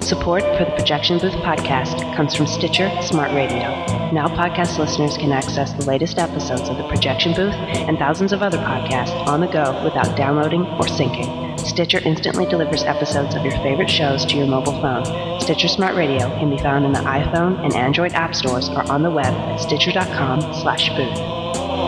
Support for the Projection Booth podcast comes from Stitcher Smart Radio. Now podcast listeners can access the latest episodes of the Projection Booth and thousands of other podcasts on the go without downloading or syncing. Stitcher instantly delivers episodes of your favorite shows to your mobile phone. Stitcher Smart Radio can be found in the iPhone and Android app stores or on the web at stitcher.com/booth.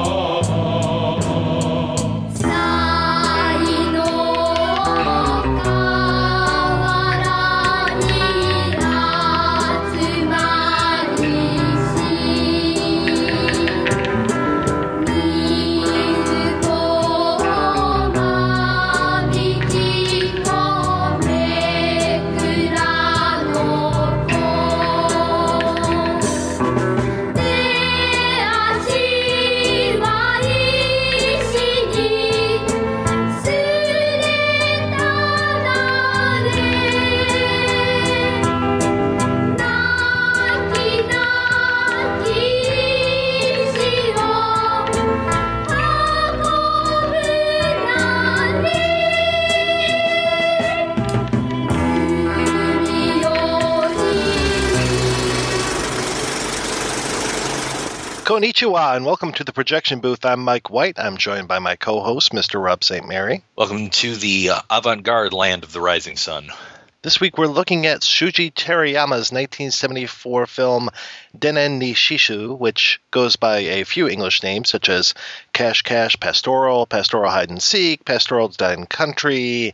Konnichiwa, and welcome to the Projection Booth. I'm Mike White. I'm joined by my co-host, Mr. Rob St. Mary. Welcome to the avant-garde land of the rising sun. This week we're looking at Shuji Terayama's 1974 film Dennen ni Shishu, which goes by a few English names such as Cash Cash Pastoral, Pastoral Hide and Seek, Pastoral Dine Country,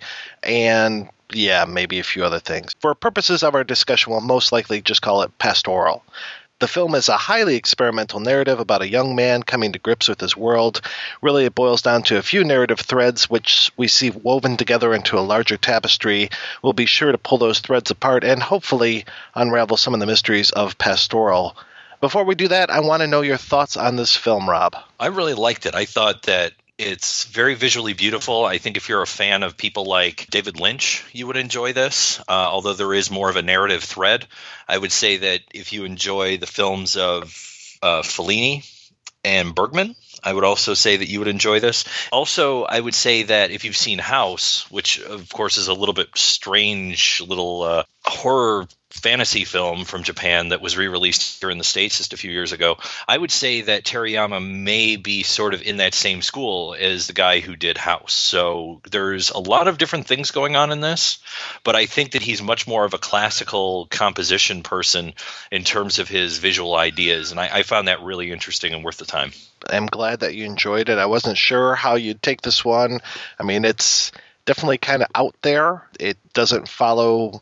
and maybe a few other things. For purposes of our discussion, we'll most likely just call it Pastoral. The film is a highly experimental narrative about a young man coming to grips with his world. Really, it boils down to a few narrative threads which we see woven together into a larger tapestry. We'll be sure to pull those threads apart and hopefully unravel some of the mysteries of Pastoral. Before we do that, I want to know your thoughts on this film, Rob. I really liked it. I thought that it's very visually beautiful. I think if you're a fan of people like David Lynch, you would enjoy this, although there is more of a narrative thread. I would say that if you enjoy the films of Fellini and Bergman, I would also say that you would enjoy this. Also, I would say that if you've seen House, which of course is a little bit strange little horror fantasy film from Japan that was re-released here in the States just a few years ago, I would say that Terayama may be sort of in that same school as the guy who did House. So there's a lot of different things going on in this, but I think that he's much more of a classical composition person in terms of his visual ideas, and I found that really interesting and worth the time. I'm glad that you enjoyed it. I wasn't sure how you'd take this one. I mean, it's definitely kind of out there. It doesn't follow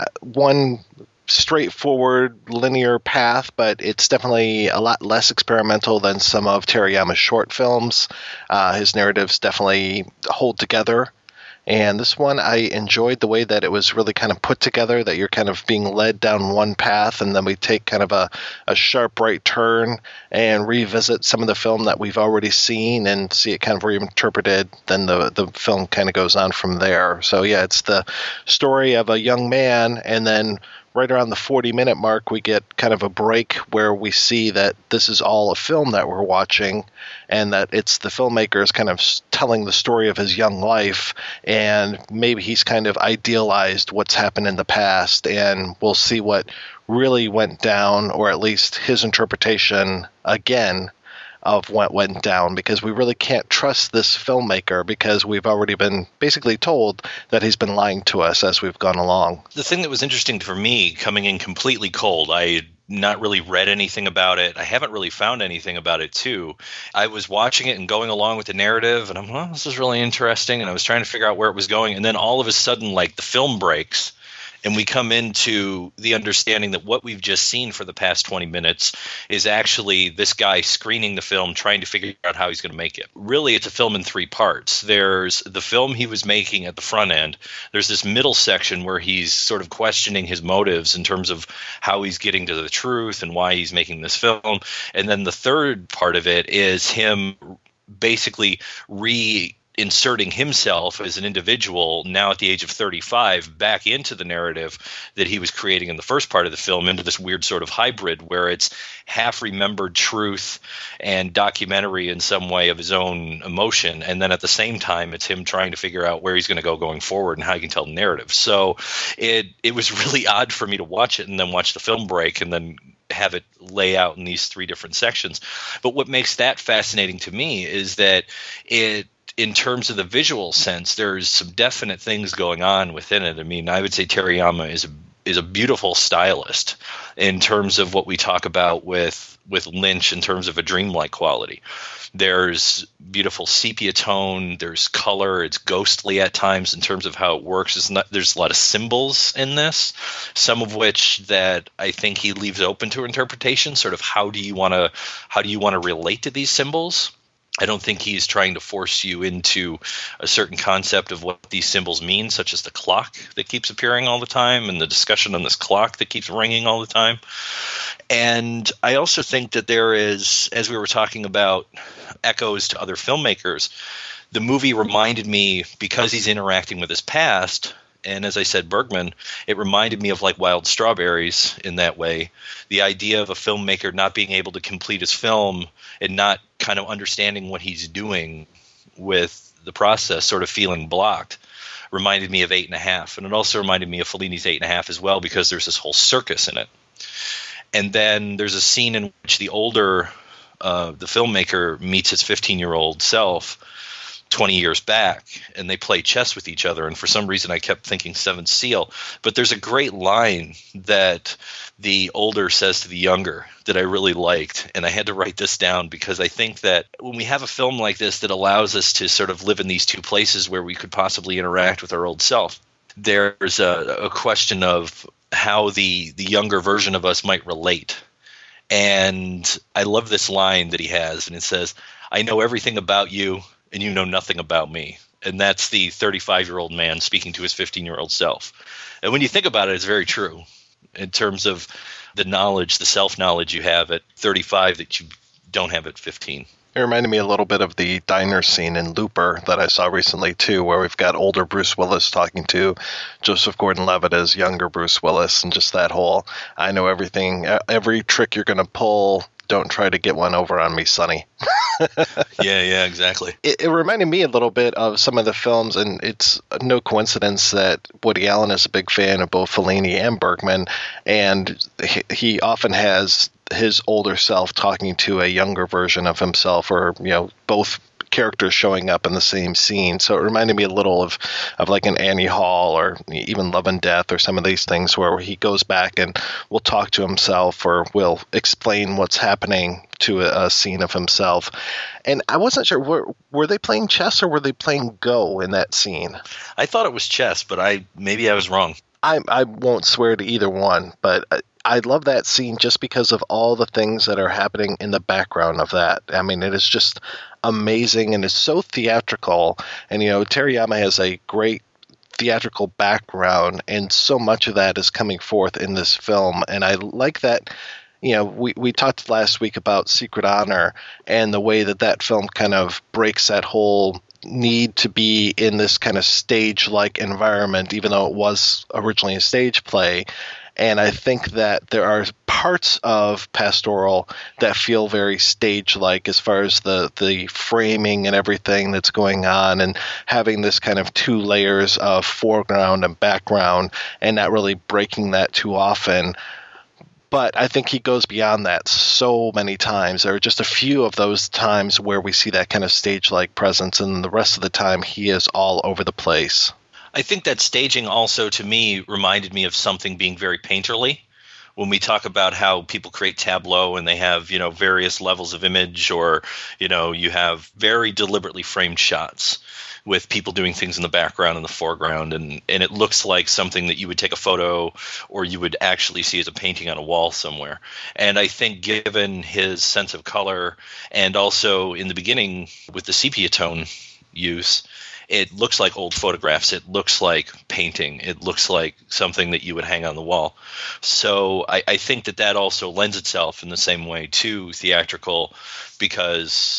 one straightforward linear path, but it's definitely a lot less experimental than some of Terayama's short films. His narratives definitely hold together. And this one, I enjoyed the way that it was really kind of put together, that you're kind of being led down one path, and then we take kind of a sharp right turn and revisit some of the film that we've already seen and see it kind of reinterpreted. Then the film kind of goes on from there. So yeah, it's the story of a young man, and then right around the 40-minute mark, we get kind of a break where we see that this is all a film that we're watching, and that it's the filmmaker is kind of telling the story of his young life, and maybe he's kind of idealized what's happened in the past, and we'll see what really went down, or at least his interpretation again of what went down, because we really can't trust this filmmaker because we've already been basically told that he's been lying to us as we've gone along. The thing that was interesting for me, coming in completely cold, I had not really read anything about it. I haven't really found anything about it too. I was watching it and going along with the narrative, and I'm, well, this is really interesting, and I was trying to figure out where it was going, and then all of a sudden, like, the film breaks, and we come into the understanding that what we've just seen for the past 20 minutes is actually this guy screening the film, trying to figure out how he's going to make it. Really, it's a film in three parts. There's the film he was making at the front end. There's this middle section where he's sort of questioning his motives in terms of how he's getting to the truth and why he's making this film. And then the third part of it is him basically inserting himself as an individual now at the age of 35 back into the narrative that he was creating in the first part of the film, into this weird sort of hybrid where it's half remembered truth and documentary in some way of his own emotion, and then at the same time it's him trying to figure out where he's going to go going forward and how he can tell the narrative. So it was really odd for me to watch it and then watch the film break and then have it lay out in these three different sections. But what makes that fascinating to me is that in terms of the visual sense, there's some definite things going on within it. I mean, I would say Terayama is a beautiful stylist in terms of what we talk about with Lynch in terms of a dreamlike quality. There's beautiful sepia tone, there's color, it's ghostly at times in terms of how it works. There's a lot of symbols in this, some of which that I think he leaves open to interpretation, sort of how do you want to relate to these symbols? I don't think he's trying to force you into a certain concept of what these symbols mean, such as the clock that keeps appearing all the time and the discussion on this clock that keeps ringing all the time. And I also think that there is, as we were talking about echoes to other filmmakers, the movie reminded me, because he's interacting with his past, and as I said, Bergman, it reminded me of like Wild Strawberries in that way. The idea of a filmmaker not being able to complete his film and not kind of understanding what he's doing with the process, sort of feeling blocked, reminded me of 8.5. And it also reminded me of Fellini's 8.5 as well, because there's this whole circus in it. And then there's a scene in which the filmmaker meets his 15-year-old self 20 years back, and they play chess with each other. And for some reason I kept thinking Seventh Seal, but there's a great line that the older says to the younger that I really liked, and I had to write this down because I think that when we have a film like this that allows us to sort of live in these two places where we could possibly interact with our old self, there's a question of how the younger version of us might relate. And I love this line that he has, and it says, "I know everything about you, and you know nothing about me." And that's the 35-year-old man speaking to his 15-year-old self. And when you think about it, it's very true in terms of the knowledge, the self-knowledge you have at 35 that you don't have at 15. It reminded me a little bit of the diner scene in Looper that I saw recently, too, where we've got older Bruce Willis talking to Joseph Gordon-Levitt as younger Bruce Willis, and just that whole, I know everything, every trick you're going to pull, don't try to get one over on me, Sonny. Yeah, exactly. It reminded me a little bit of some of the films, and it's no coincidence that Woody Allen is a big fan of both Fellini and Bergman, and he often has his older self talking to a younger version of himself, or both characters showing up in the same scene. So it reminded me a little of like an Annie Hall, or even Love and Death, or some of these things where he goes back and will talk to himself, or will explain what's happening to a scene of himself. And I wasn't sure, were they playing chess or were they playing Go in that scene? I thought it was chess, but maybe I was wrong. I won't swear to either one, but I love that scene just because of all the things that are happening in the background of that. I mean, it is just amazing, and it's so theatrical. And, Terayama has a great theatrical background, and so much of that is coming forth in this film. And I like that. We talked last week about Secret Honor and the way that film kind of breaks that whole need to be in this kind of stage-like environment, even though it was originally a stage play. And I think that there are parts of Pastoral that feel very stage-like as far as the framing and everything that's going on, and having this kind of two layers of foreground and background, and not really breaking that too often. But I think he goes beyond that so many times. There are just a few of those times where we see that kind of stage-like presence, and the rest of the time he is all over the place. I think that staging also, to me, reminded me of something being very painterly. When we talk about how people create tableau and they have, various levels of image, or, you have very deliberately framed shots with people doing things in the background and the foreground, and it looks like something that you would take a photo or you would actually see as a painting on a wall somewhere. And I think given his sense of color, and also in the beginning with the sepia tone use, it looks like old photographs. It looks like painting. It looks like something that you would hang on the wall. So I think that also lends itself in the same way to theatrical, because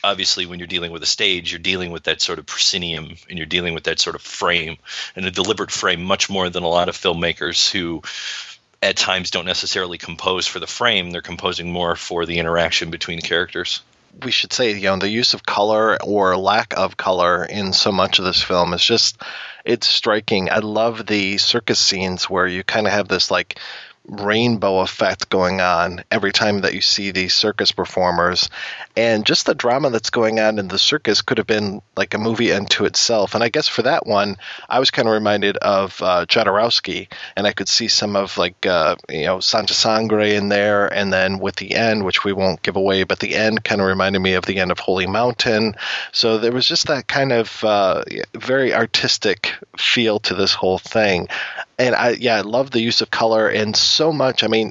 obviously when you're dealing with a stage, you're dealing with that sort of proscenium, and you're dealing with that sort of frame, and a deliberate frame, much more than a lot of filmmakers who at times don't necessarily compose for the frame. They're composing more for the interaction between the characters. We should say, the use of color or lack of color in so much of this film is just, it's striking. I love the circus scenes where you kind of have this like rainbow effect going on every time that you see these circus performers, and just the drama that's going on in the circus could have been like a movie unto itself. And I guess for that one, I was kind of reminded of Jodorowsky, and I could see some of like Santa Sangre in there, and then with the end, which we won't give away, but the end kind of reminded me of the end of Holy Mountain. So there was just that kind of very artistic feel to this whole thing. And I love the use of color, and so much. I mean,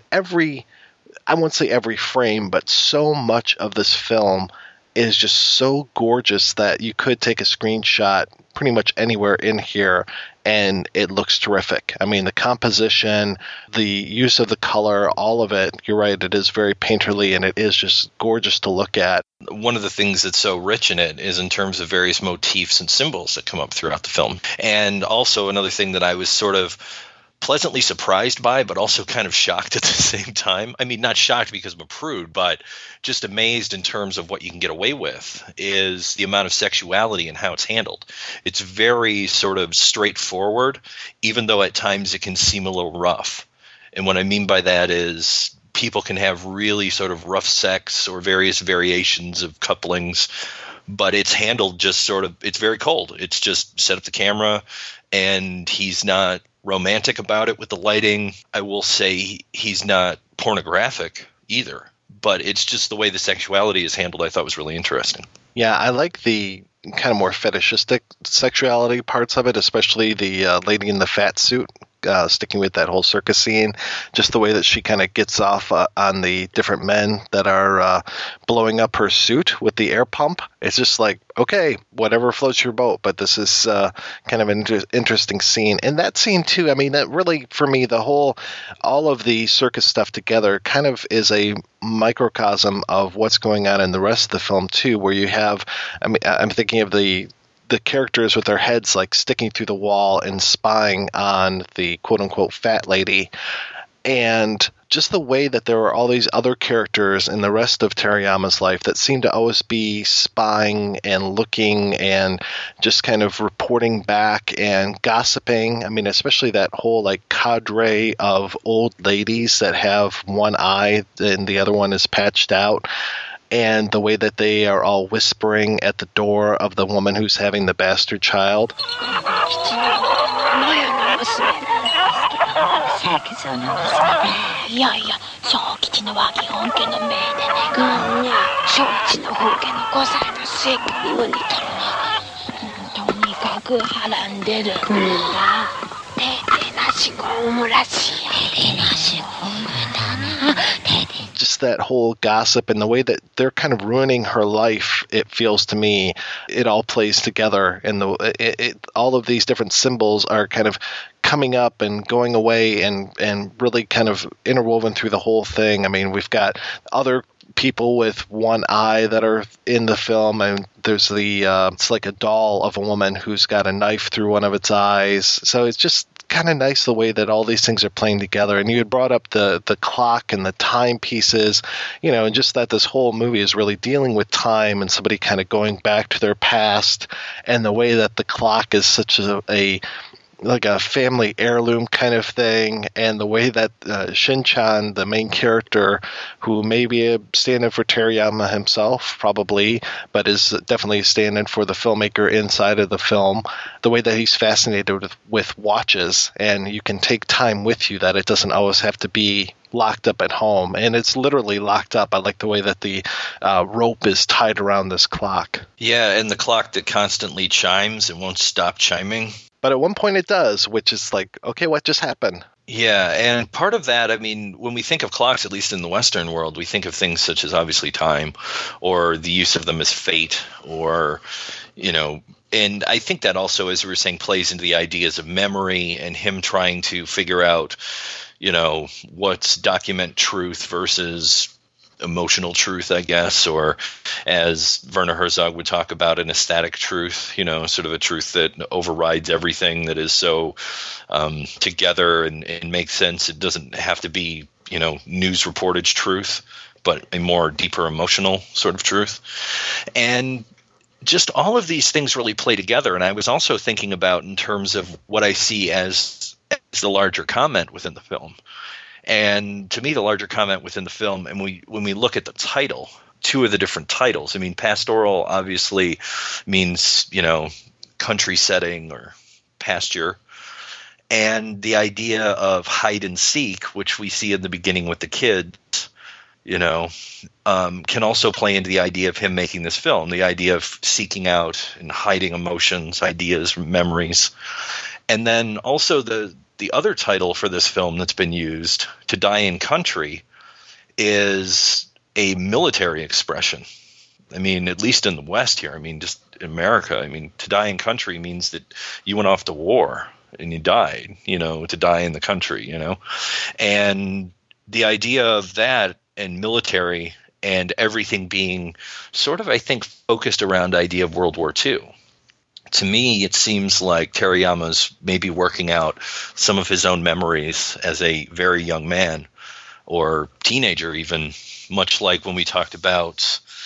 I won't say every frame, but so much of this film is just so gorgeous that you could take a screenshot pretty much anywhere in here and it looks terrific. I mean, the composition, the use of the color, all of it, you're right, it is very painterly and it is just gorgeous to look at. One of the things that's so rich in it is in terms of various motifs and symbols that come up throughout the film. And also another thing that I was sort of pleasantly surprised by, but also kind of shocked at the same time. I mean, not shocked because I'm a prude, but just amazed in terms of what you can get away with, is the amount of sexuality and how it's handled. It's very sort of straightforward, even though at times it can seem a little rough. And what I mean by that is people can have really sort of rough sex or various variations of couplings, but it's handled just sort of, it's very cold. It's just set up the camera, and he's not romantic about it with the lighting. I will say he's not pornographic either, but it's just the way the sexuality is handled I thought was really interesting. Yeah, I like the kind of more fetishistic sexuality parts of it, especially the lady in the fat suit. Sticking with that whole circus scene, just the way that she kind of gets off on the different men that are blowing up her suit with the air pump. It's just like, okay, whatever floats your boat, but this is kind of an interesting scene. And that scene too, I mean, that really, for me, all of the circus stuff together kind of is a microcosm of what's going on in the rest of the film too, where you have, I mean, I'm thinking of the characters with their heads like sticking through the wall and spying on the quote-unquote fat lady, and just the way that there are all these other characters in the rest of Terayama's life that seem to always be spying and looking and just kind of reporting back and gossiping. I mean, especially that whole like cadre of old ladies that have one eye and the other one is patched out. And the way that they are all whispering at the door of the woman who's having the bastard child. Just that whole gossip and the way that they're kind of ruining her life, it feels to me, it all plays together. And all of these different symbols are kind of coming up and going away and really kind of interwoven through the whole thing. I mean, we've got other people with one eye that are in the film, and there's it's like a doll of a woman who's got a knife through one of its eyes. So it's just kind of nice the way that all these things are playing together. And you had brought up the clock and the timepieces, and just that this whole movie is really dealing with time and somebody kind of going back to their past, and the way that the clock is such a like a family heirloom kind of thing, and the way that Shin-chan, the main character, who may be a stand-in for Terayama himself, probably, but is definitely stand-in for the filmmaker inside of the film, the way that he's fascinated with watches, and you can take time with you, that it doesn't always have to be locked up at home. And it's literally locked up. I like the way that the rope is tied around this clock. Yeah, and the clock that constantly chimes and won't stop chiming. But at one point it does, which is like, okay, what just happened? Yeah, and part of that, I mean, when we think of clocks, at least in the Western world, we think of things such as obviously time, or the use of them as fate, or, and I think that also, as we were saying, plays into the ideas of memory and him trying to figure out, what's document truth versus emotional truth, I guess, or as Werner Herzog would talk about, an ecstatic truth, sort of a truth that overrides everything, that is so together and makes sense. It doesn't have to be, news reportage truth, but a more deeper emotional sort of truth. And just all of these things really play together. And I was also thinking about in terms of what I see as the larger comment within the film. And to me, the larger comment within the film, and when we look at the title, two of the different titles, I mean, pastoral obviously means, country setting or pasture. And the idea of hide and seek, which we see in the beginning with the kids, can also play into the idea of him making this film, the idea of seeking out and hiding emotions, ideas, memories. And then also the other title for this film that's been used, To Die in Country, is a military expression. I mean, at least in the West here, I mean, just in America, I mean, to die in country means that you went off to war and you died, to die in the country, And the idea of that and military and everything being sort of, I think, focused around the idea of World War II. To me, it seems like Terayama's maybe working out some of his own memories as a very young man or teenager, even, much like when we talked about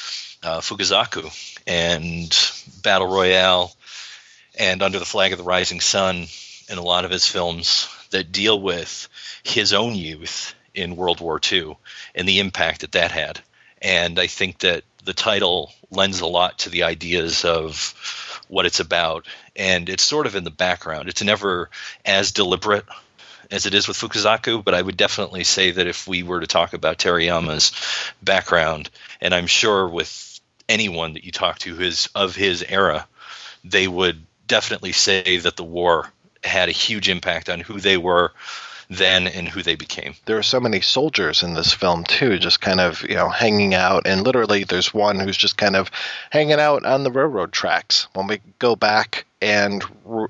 Fukuzaku and Battle Royale and Under the Flag of the Rising Sun, and a lot of his films that deal with his own youth in World War II and the impact that had. And I think that the title lends a lot to the ideas of what it's about, and it's sort of in the background. It's never as deliberate as it is with Fukuzaku, but I would definitely say that if we were to talk about Terayama's background, and I'm sure with anyone that you talk to who is of his era, they would definitely say that the war had a huge impact on who they were then and who they became. There are so many soldiers in this film too, just kind of, hanging out, and literally there's one who's just kind of hanging out on the railroad tracks. When we go back and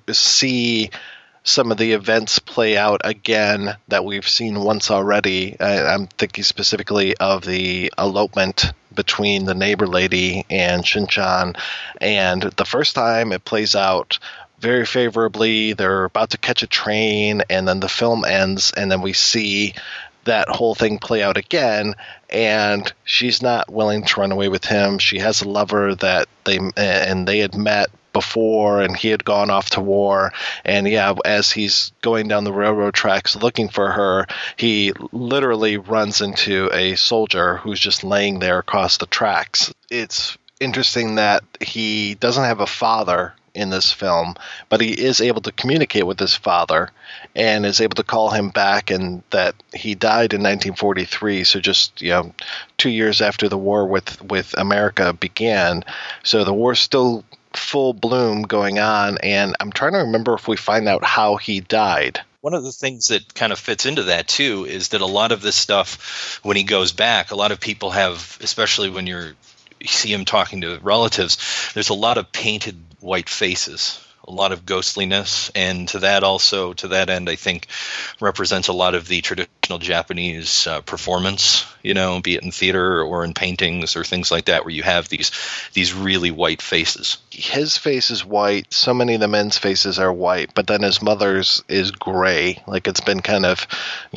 see some of the events play out again that we've seen once already, I'm thinking specifically of the elopement between the neighbor lady and Shinchan, and the first time it plays out very favorably. They're about to catch a train, and then the film ends, and then we see that whole thing play out again, and she's not willing to run away with him. She has a lover that they had met before, and he had gone off to war, and as he's going down the railroad tracks looking for her, he literally runs into a soldier who's just laying there across the tracks. It's interesting that he doesn't have a father in this film, but he is able to communicate with his father and is able to call him back, and that he died in 1943, so just 2 years after the war with America began. So the war's still full bloom going on, and I'm trying to remember if we find out how he died. One of the things that kind of fits into that too is that a lot of this stuff, when he goes back, a lot of people have, especially when you see him talking to relatives, there's a lot of painted white faces, a lot of ghostliness, and to that end, I think represents a lot of the traditional Japanese performance, be it in theater or in paintings or things like that, where you have these really white faces. His face is white. So many of the men's faces are white, but then his mother's is gray. Like, it's been kind of,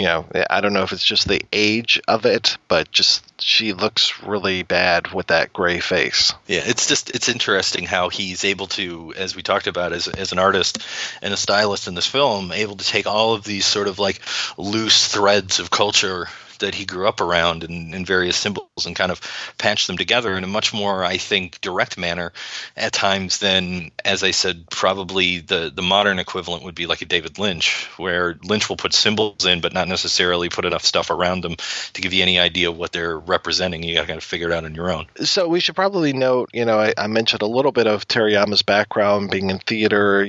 I don't know if it's just the age of it, but just she looks really bad with that gray face. Yeah, it's interesting how he's able to, as we talked about, as an artist and a stylist in this film, able to take all of these sort of like loose threads of culture that he grew up around in various symbols and kind of patch them together in a much more, I think, direct manner at times than, as I said, probably the modern equivalent would be like a David Lynch, where Lynch will put symbols in but not necessarily put enough stuff around them to give you any idea of what they're representing. You got to kind of figure it out on your own. So we should probably note, I mentioned a little bit of Terayama's background being in theater.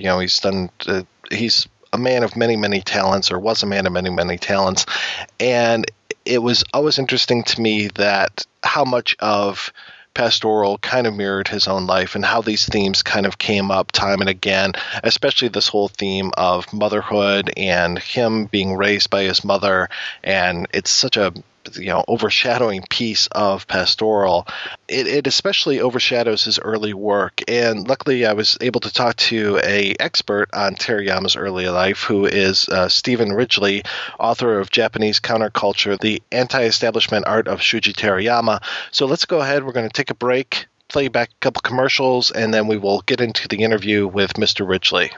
He's a man of many, many talents, or was a man of many, many talents. And it was always interesting to me that how much of Pastoral kind of mirrored his own life, and how these themes kind of came up time and again, especially this whole theme of motherhood and him being raised by his mother. And it's such a overshadowing piece of Pastoral. It especially overshadows his early work, and luckily I was able to talk to a expert on Terayama's early life, who is Stephen Ridgely, author of Japanese Counterculture, The Anti-Establishment Art of Shuji Terayama. So let's go ahead. We're going to take a break, play back a couple commercials, and then we will get into the interview with Mr. Ridgely.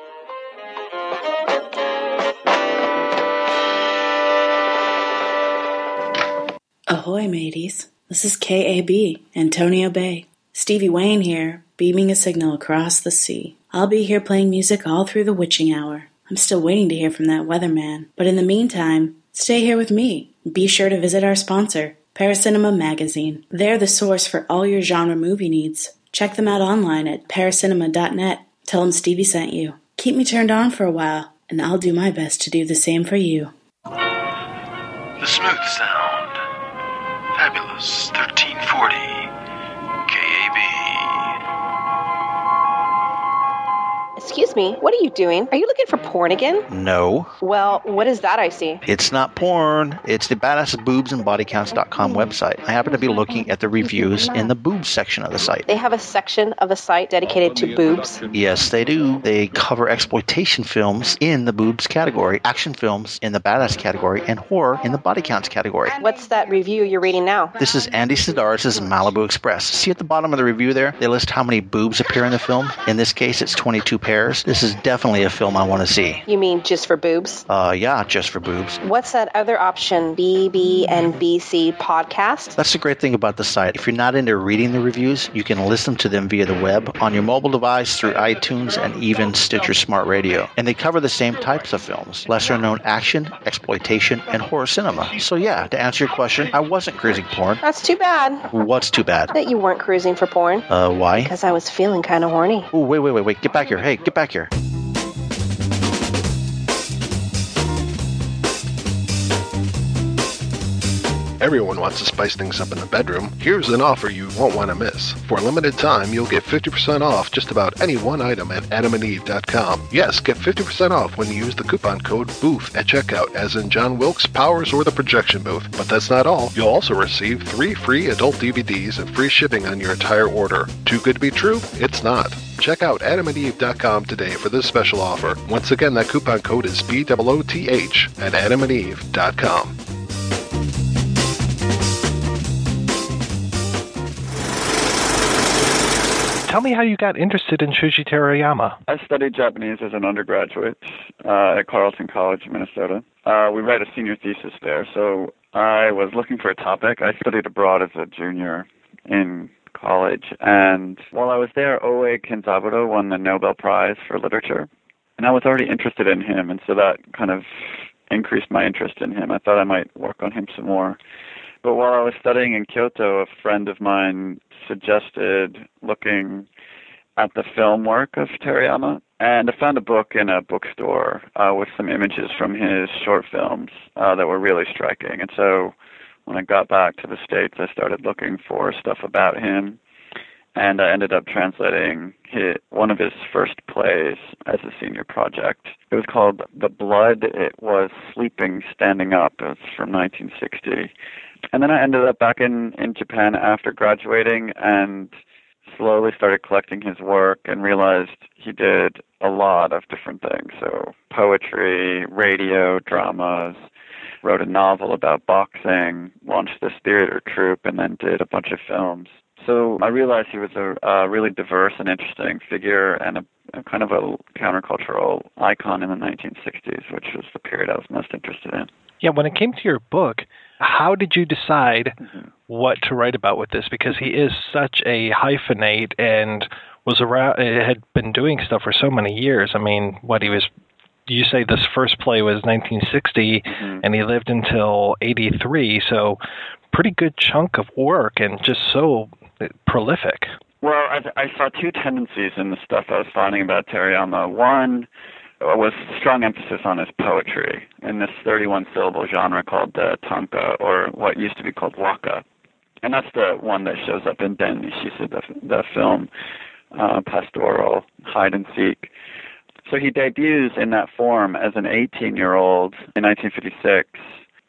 Ahoy, mateys. This is KAB, Antonio Bay. Stevie Wayne here, beaming a signal across the sea. I'll be here playing music all through the witching hour. I'm still waiting to hear from that weatherman. But in the meantime, stay here with me. Be sure to visit our sponsor, Paracinema Magazine. They're the source for all your genre movie needs. Check them out online at paracinema.net. Tell them Stevie sent you. Keep me turned on for a while, and I'll do my best to do the same for you. The smooth sound. Fabulous 1340 KAB. Excuse me, what are you doing? Are you looking for porn again? No. Well, what is that I see? It's not porn. It's the badassboobsandbodycounts.com website. I happen to be looking at the reviews in the boobs section of the site. They have a section of the site dedicated to boobs? Yes, they do. They cover exploitation films in the boobs category, action films in the badass category, and horror in the body counts category. What's that review you're reading now? This is Andy Sidaris' Malibu Express. See at the bottom of the review there? They list how many boobs appear in the film. In this case, it's 22 pairs. This is definitely a film I want to see. You mean just for boobs? Yeah, just for boobs. What's that other option, BB and BC podcast? That's the great thing about the site. If you're not into reading the reviews, you can listen to them via the web, on your mobile device, through iTunes, and even Stitcher Smart Radio. And they cover the same types of films: lesser-known action, exploitation, and horror cinema. So yeah, to answer your question, I wasn't cruising porn. That's too bad. What's too bad? That you weren't cruising for porn. Why? Because I was feeling kind of horny. Oh, wait. Get back here. Hey, get back here. Everyone wants to spice things up in the bedroom. Here's an offer you won't want to miss. For a limited time, you'll get 50% off just about any one item at adamandeve.com. Yes, get 50% off when you use the coupon code BOOTH at checkout, as in John Wilkes, Powers, or the Projection Booth. But that's not all. You'll also receive 3 free adult DVDs and free shipping on your entire order. Too good to be true? It's not. Check out adamandeve.com today for this special offer. Once again, that coupon code is BOOTH at adamandeve.com. Tell me how you got interested in Shuji Terayama. I studied Japanese as an undergraduate at Carleton College, Minnesota. We read a senior thesis there, so I was looking for a topic. I studied abroad as a junior in college, and while I was there, Oe Kenzaburo won the Nobel Prize for Literature, and I was already interested in him, and so that kind of increased my interest in him. I thought I might work on him some more. But while I was studying in Kyoto, a friend of mine suggested looking at the film work of Terayama, and I found a book in a bookstore with some images from his short films that were really striking. And so when I got back to the States, I started looking for stuff about him, and I ended up translating one of his first plays as a senior project. It was called The Blood It Was Sleeping Standing Up. It's from 1960. And then I ended up back in Japan after graduating and slowly started collecting his work and realized he did a lot of different things. So poetry, radio, dramas, wrote a novel about boxing, launched this theater troupe, and then did a bunch of films. So I realized he was a really diverse and interesting figure and a kind of a countercultural icon in the 1960s, which was the period I was most interested in. Yeah, when it came to your book, how did you decide what to write about with this? Because he is such a hyphenate and was around, had been doing stuff for so many years. I mean, you say this first play was 1960, and he lived until 83, so pretty good chunk of work and just so prolific. Well, I saw two tendencies in the stuff I was finding about Terayama. One was strong emphasis on his poetry in this 31-syllable genre called tanka, or what used to be called waka. And that's the one that shows up in Den Nishisa, the film Pastoral, Hide and Seek. So he debuts in that form as an 18-year-old in 1956,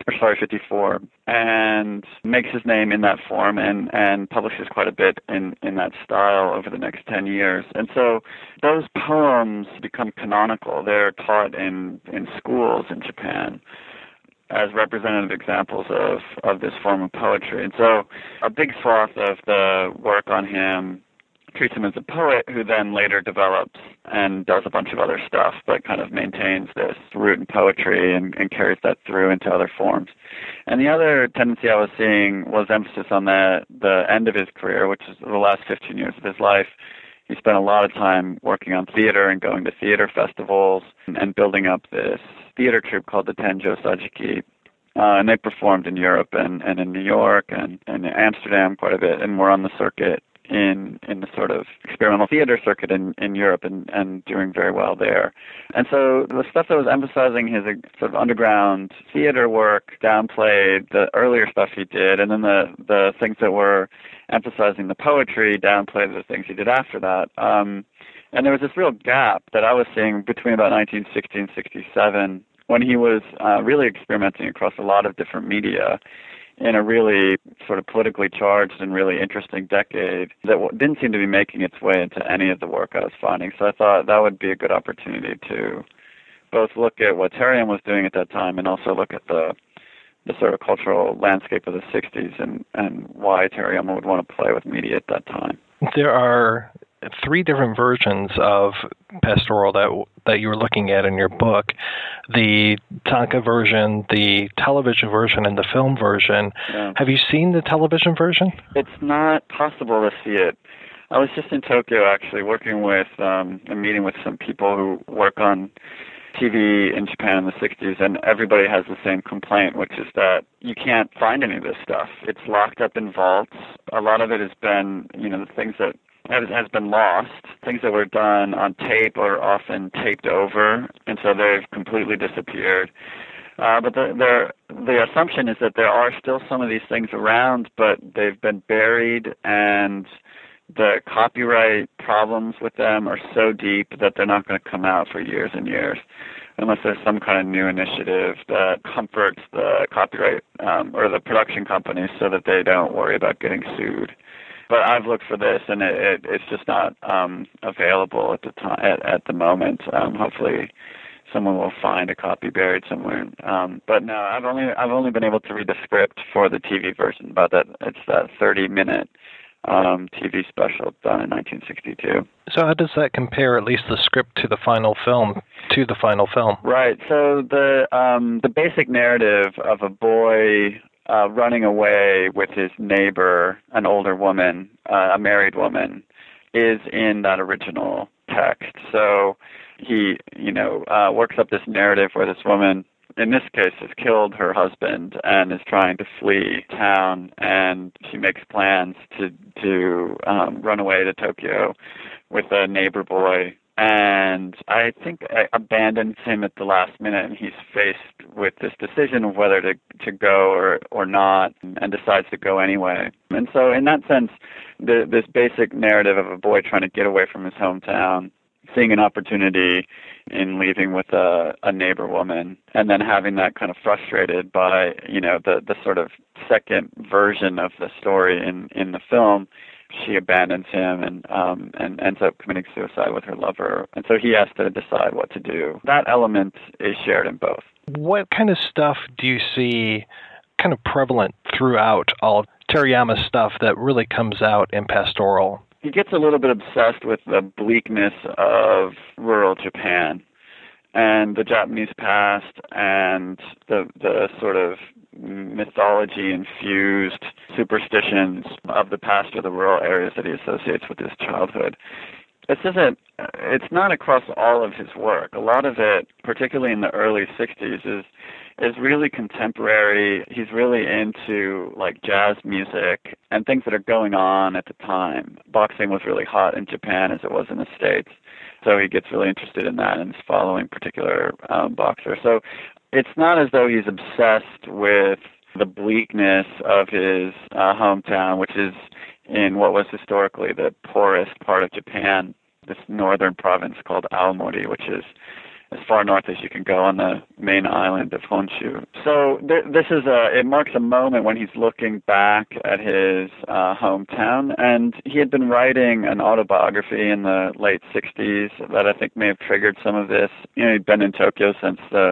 54, and makes his name in that form and publishes quite a bit in that style over the next 10 years. And so those poems become canonical. They're taught in schools in Japan as representative examples of this form of poetry. And so a big swath of the work on him treats him as a poet who then later develops and does a bunch of other stuff, but kind of maintains this root in poetry and carries that through into other forms. And the other tendency I was seeing was emphasis on the end of his career, which is the last 15 years of his life. He spent a lot of time working on theater and going to theater festivals and building up this theater troupe called the Tenjo Sajiki. And they performed in Europe and in New York and in Amsterdam quite a bit, and were on the circuit in the sort of experimental theater circuit in Europe and doing very well there. And so the stuff that was emphasizing his sort of underground theater work downplayed the earlier stuff he did, and then the things that were emphasizing the poetry downplayed the things he did after that. And there was this real gap that I was seeing between about 1960 and 67 when he was really experimenting across a lot of different media in a really sort of politically charged and really interesting decade that didn't seem to be making its way into any of the work I was finding. So I thought that would be a good opportunity to both look at what Terayama was doing at that time and also look at the sort of cultural landscape of the 60s and why Terayama would want to play with media at that time. There are 3 different versions of Pastoral that you were looking at in your book: the Tanka version, the television version, and the film version. Yeah. Have you seen the television version? It's not possible to see it. I was just in Tokyo, actually, working with a meeting with some people who work on TV in Japan in the 60s, and everybody has the same complaint, which is that you can't find any of this stuff. It's locked up in vaults. A lot of it has been, the things that has been lost. Things that were done on tape are often taped over, and so they've completely disappeared. But the assumption is that there are still some of these things around, but they've been buried, and the copyright problems with them are so deep that they're not going to come out for years and years, unless there's some kind of new initiative that comforts the copyright or the production companies so that they don't worry about getting sued. But I've looked for this, and it's just not available at the time at the moment. Hopefully, someone will find a copy buried somewhere. But no, I've only been able to read the script for the TV version. But it's that 30-minute TV special done in 1962. So how does that compare, at least the script, to the final film? Right. So the basic narrative of a boy running away with his neighbor, an older woman, a married woman, is in that original text. So he, works up this narrative where this woman, in this case, has killed her husband and is trying to flee town, and she makes plans to run away to Tokyo with a neighbor boy. And I think abandons him at the last minute, and he's faced with this decision of whether to go or not, and decides to go anyway. And so in that sense, this basic narrative of a boy trying to get away from his hometown, seeing an opportunity in leaving with a neighbor woman, and then having that kind of frustrated by, the sort of second version of the story in the film. She abandons him and ends up committing suicide with her lover. And so he has to decide what to do. That element is shared in both. What kind of stuff do you see kind of prevalent throughout all of Terayama's stuff that really comes out in Pastoral? He gets a little bit obsessed with the bleakness of rural Japan and the Japanese past and the sort of mythology-infused superstitions of the past or the rural areas that he associates with his childhood. It's not across all of his work. A lot of it, particularly in the early 60s, is really contemporary. He's really into like jazz music and things that are going on at the time. Boxing was really hot in Japan as it was in the States. So he gets really interested in that and is following particular boxers. So it's not as though he's obsessed with the bleakness of his hometown, which is in what was historically the poorest part of Japan, this northern province called Aomori, which is as far north as you can go on the main island of Honshu. So it marks a moment when he's looking back at his hometown, and he had been writing an autobiography in the late 60s that I think may have triggered some of this. He'd been in Tokyo since the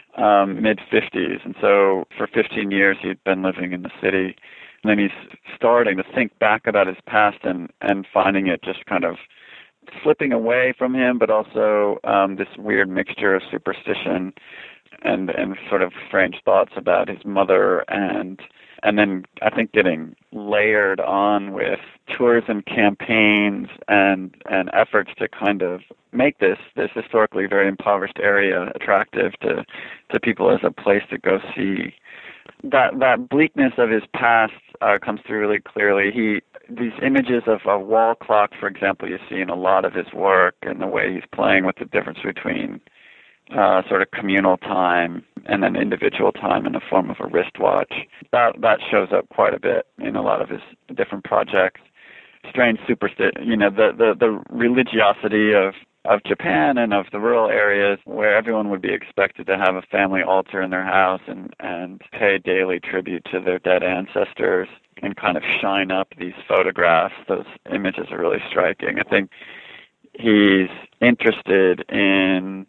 mid-50s, and so for 15 years he'd been living in the city. And then he's starting to think back about his past and finding it just kind of slipping away from him, but also this weird mixture of superstition and sort of strange thoughts about his mother, and then I think getting layered on with tourism campaigns and efforts to kind of make this historically very impoverished area attractive to people as a place to go see. That bleakness of his past comes through really clearly. These images of a wall clock, for example, you see in a lot of his work, and the way he's playing with the difference between sort of communal time and then individual time in the form of a wristwatch. That shows up quite a bit in a lot of his different projects. Strange superstition, the religiosity of Japan and of the rural areas where everyone would be expected to have a family altar in their house and pay daily tribute to their dead ancestors and kind of shine up these photographs. Those images are really striking. I think he's interested in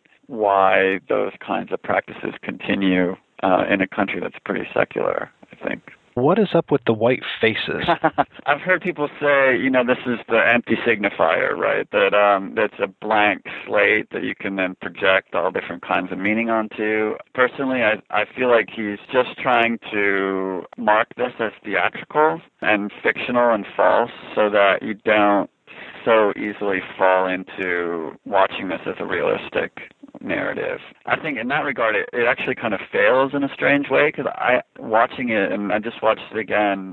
why those kinds of practices continue in a country that's pretty secular, I think. What is up with the white faces? I've heard people say, this is the empty signifier, right? That's a blank slate that you can then project all different kinds of meaning onto. Personally, I feel like he's just trying to mark this as theatrical and fictional and false so that you don't so easily fall into watching this as a realistic narrative. I think in that regard, it actually kind of fails in a strange way, because watching it, and I just watched it again,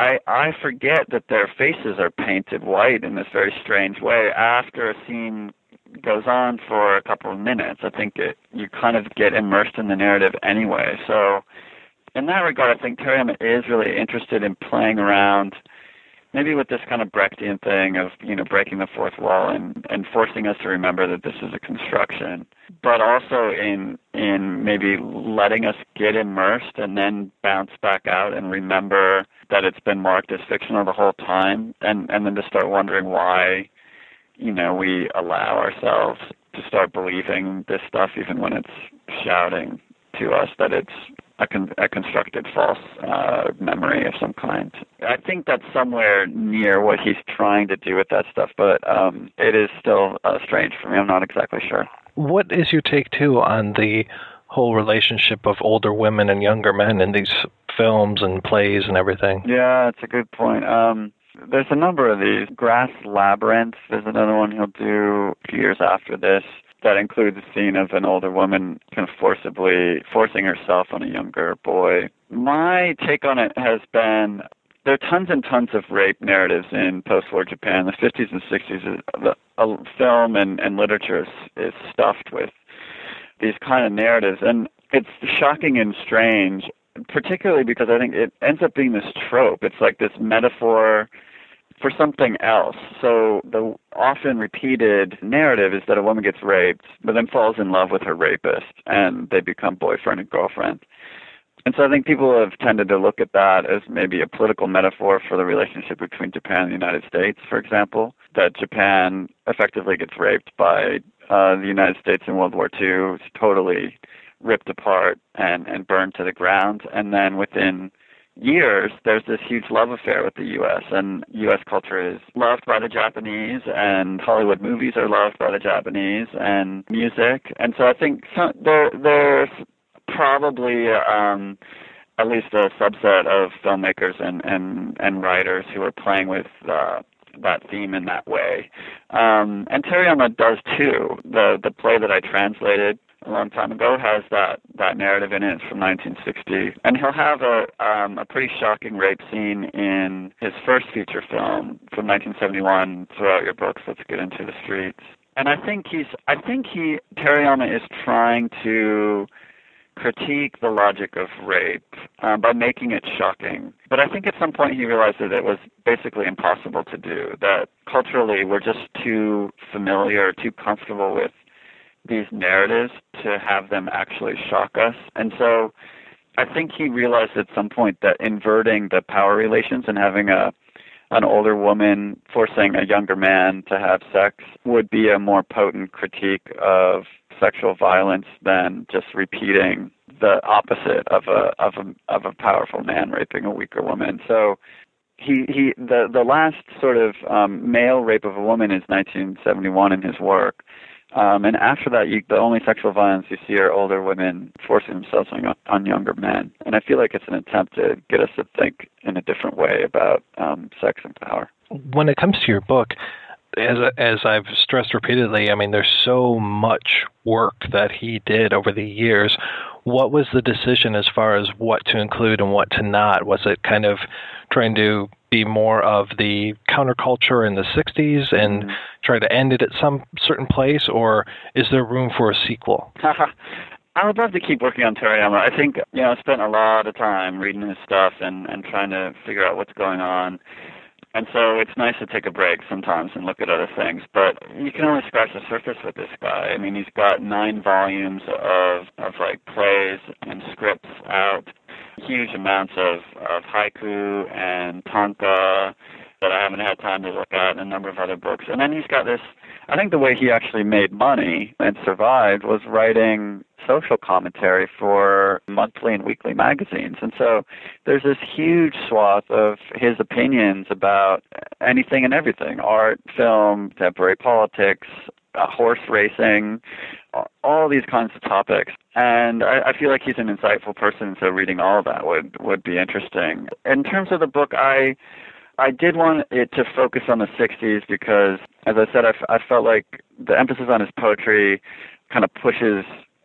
I forget that their faces are painted white in this very strange way after a scene goes on for a couple of minutes. I think you kind of get immersed in the narrative anyway. So in that regard, I think Terayama is really interested in playing around maybe with this kind of Brechtian thing of, breaking the fourth wall and forcing us to remember that this is a construction, but also in maybe letting us get immersed and then bounce back out and remember that it's been marked as fictional the whole time, and then to start wondering why, we allow ourselves to start believing this stuff even when it's shouting to us that it's a constructed false memory of some kind. I think that's somewhere near what he's trying to do with that stuff, but it is still strange for me. I'm not exactly sure. What is your take, too, on the whole relationship of older women and younger men in these films and plays and everything? Yeah, it's a good point. There's a number of these. Grass Labyrinth, there's another one he'll do a few years after this, that includes a scene of an older woman kind of forcing herself on a younger boy. My take on it has been, there are tons and tons of rape narratives in post-war Japan. The 50s and 60s, film and literature is stuffed with these kind of narratives. And it's shocking and strange, particularly because I think it ends up being this trope. It's like this metaphor for something else. So the often repeated narrative is that a woman gets raped, but then falls in love with her rapist, and they become boyfriend and girlfriend. And so I think people have tended to look at that as maybe a political metaphor for the relationship between Japan and the United States, for example, that Japan effectively gets raped by the United States in World War II. It's totally ripped apart and burned to the ground. And then within years, there's this huge love affair with the U.S., and U.S. culture is loved by the Japanese, and Hollywood movies are loved by the Japanese, and music. And so I think there's probably at least a subset of filmmakers and writers who are playing with that theme in that way. And Terayama does too. The play that I translated a long time ago has that narrative in it. It's from 1960, and he'll have a pretty shocking rape scene in his first feature film from 1971. Throughout your books, Let's Get Into the Streets. And I think Terayama is trying to critique the logic of rape by making it shocking. But I think at some point he realized that it was basically impossible to do, that culturally we're just too familiar, too comfortable with these narratives to have them actually shock us. And so I think he realized at some point that inverting the power relations and having an older woman forcing a younger man to have sex would be a more potent critique of sexual violence than just repeating the opposite of a powerful man raping a weaker woman. So the last sort of male rape of a woman is 1971 in his work. And after that, the only sexual violence you see are older women forcing themselves on younger men. And I feel like it's an attempt to get us to think in a different way about sex and power. When it comes to your book, as I've stressed repeatedly, I mean, there's so much work that he did over the years. What was the decision as far as what to include and what to not? Was it kind of trying to be more of the counterculture in the 60s and try to end it at some certain place, or is there room for a sequel? I would love to keep working on Terayama. I think, I spent a lot of time reading his stuff and trying to figure out what's going on. And so it's nice to take a break sometimes and look at other things. But you can only scratch the surface with this guy. I mean, he's got 9 volumes of like plays and scripts out, huge amounts of haiku and tanka that I haven't had time to look at, and a number of other books. And then he's got this, I think the way he actually made money and survived was writing social commentary for monthly and weekly magazines. And so there's this huge swath of his opinions about anything and everything: art, film, contemporary politics, horse racing, all these kinds of topics. And I feel like he's an insightful person, so reading all of that would be interesting. In terms of the book, I did want it to focus on the 60s because, as I said, I felt like the emphasis on his poetry kind of pushes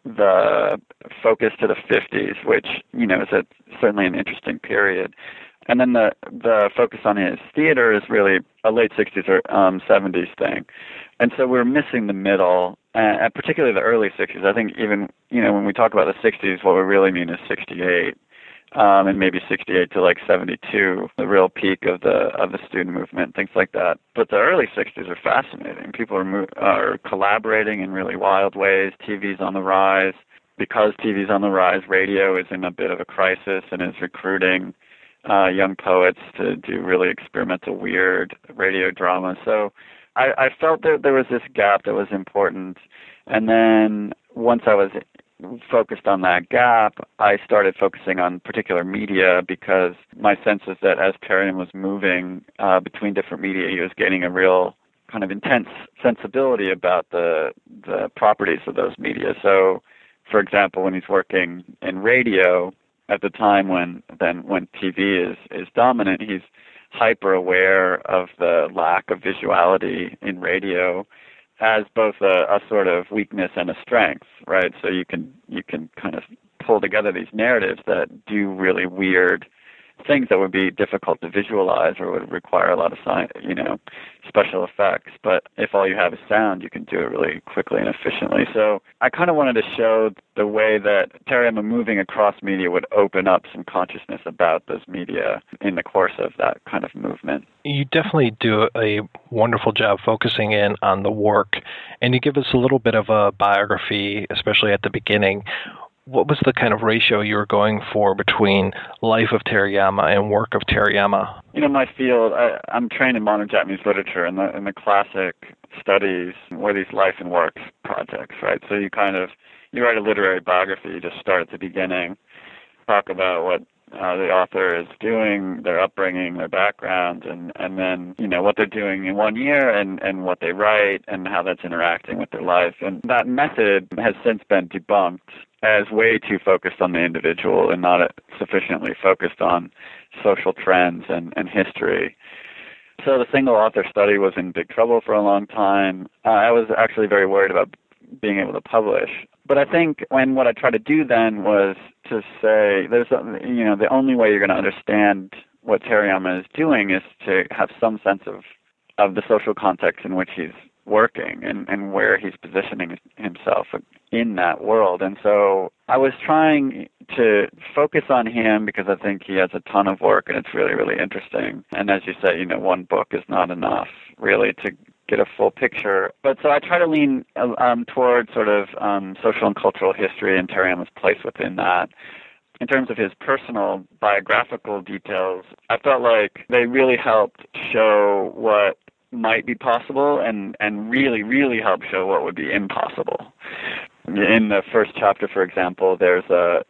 the focus to the 50s, which, is certainly an interesting period. And then the focus on his theater is really a late 60s or 70s thing. And so we're missing the middle, and particularly the early 60s. I think even, when we talk about the 60s, what we really mean is 68. And maybe 68 to like 72, the real peak of the student movement, things like that. But the early 60s are fascinating. People are collaborating in really wild ways. TV's on the rise. Because TV's on the rise, radio is in a bit of a crisis and is recruiting young poets to do really experimental, weird radio drama. So I felt that there was this gap that was important. And then once I was focused on that gap, I started focusing on particular media because my sense is that as Terayama was moving between different media, he was gaining a real kind of intense sensibility about the properties of those media. So, for example, when he's working in radio, at the time when TV is dominant, he's hyper aware of the lack of visuality in radio as both a sort of weakness and a strength, right? So you can kind of pull together these narratives that do really weird things that would be difficult to visualize or would require a lot of special effects. But if all you have is sound, you can do it really quickly and efficiently. So I kind of wanted to show the way that Terayama moving across media would open up some consciousness about those media in the course of that kind of movement. You definitely do a wonderful job focusing in on the work, and you give us a little bit of a biography, especially at the beginning. What was the kind of ratio you were going for between life of Terayama and work of Terayama? My field, I'm trained in modern Japanese literature, and the classic studies were these life and work projects, right? So you write a literary biography, you just start at the beginning, talk about what the author is doing, their upbringing, their background, and then, what they're doing in 1 year and what they write and how that's interacting with their life. And that method has since been debunked as way too focused on the individual and not sufficiently focused on social trends and history. So the single author study was in big trouble for a long time. I was actually very worried about being able to publish. But I think what I tried to do then was to say, the only way you're going to understand what Terayama is doing is to have some sense of the social context in which he's working and where he's positioning himself in that world. And so I was trying to focus on him because I think he has a ton of work and it's really, really interesting. And as you say, one book is not enough really to get a full picture. But so I try to lean toward sort of social and cultural history and Terayama's place within that. In terms of his personal biographical details, I felt like they really helped show what might be possible and really, really helped show what would be impossible. In the first chapter, for example, there's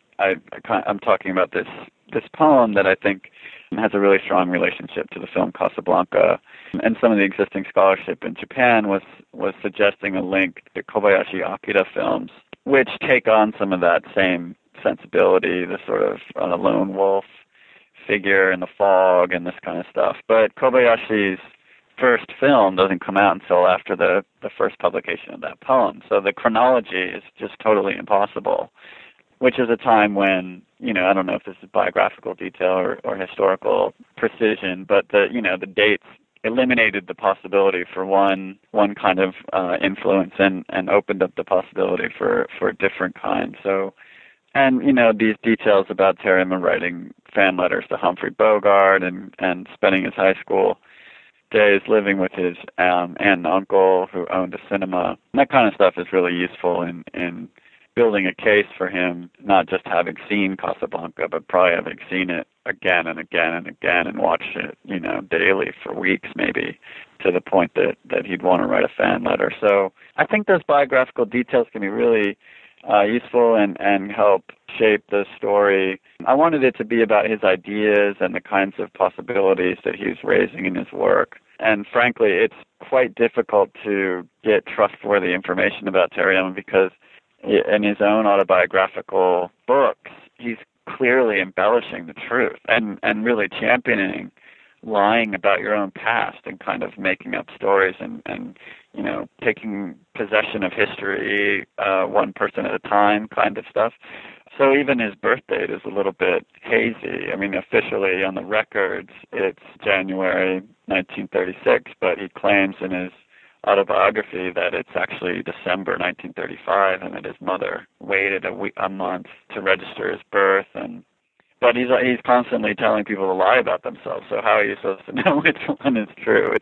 I'm talking about this poem that I think has a really strong relationship to the film Casablanca, and some of the existing scholarship in Japan was suggesting a link to Kobayashi Akira films, which take on some of that same sensibility, the sort of lone wolf figure in the fog and this kind of stuff. But Kobayashi's first film doesn't come out until after the first publication of that poem, so the chronology is just totally impossible, which is a time when, I don't know if this is biographical detail or historical precision, but the dates eliminated the possibility for one kind of influence and opened up the possibility for a different kind. So, and these details about Terayama writing fan letters to Humphrey Bogart and spending his high school days living with his aunt and uncle who owned a cinema. And that kind of stuff is really useful in building a case for him, not just having seen Casablanca, but probably having seen it again and again and again and watched it, daily for weeks maybe, to the point that he'd want to write a fan letter. So I think those biographical details can be really useful and help shape the story. I wanted it to be about his ideas and the kinds of possibilities that he was raising in his work. And frankly, it's quite difficult to get trustworthy information about Terayama because in his own autobiographical books, he's clearly embellishing the truth and really championing lying about your own past and kind of making up stories and taking possession of history one person at a time kind of stuff. So even his birth date is a little bit hazy. I mean, officially on the records, it's January 1936, but he claims in his autobiography that it's actually December 1935 and that his mother waited a month to register his birth. But he's constantly telling people to lie about themselves. So how are you supposed to know which one is true?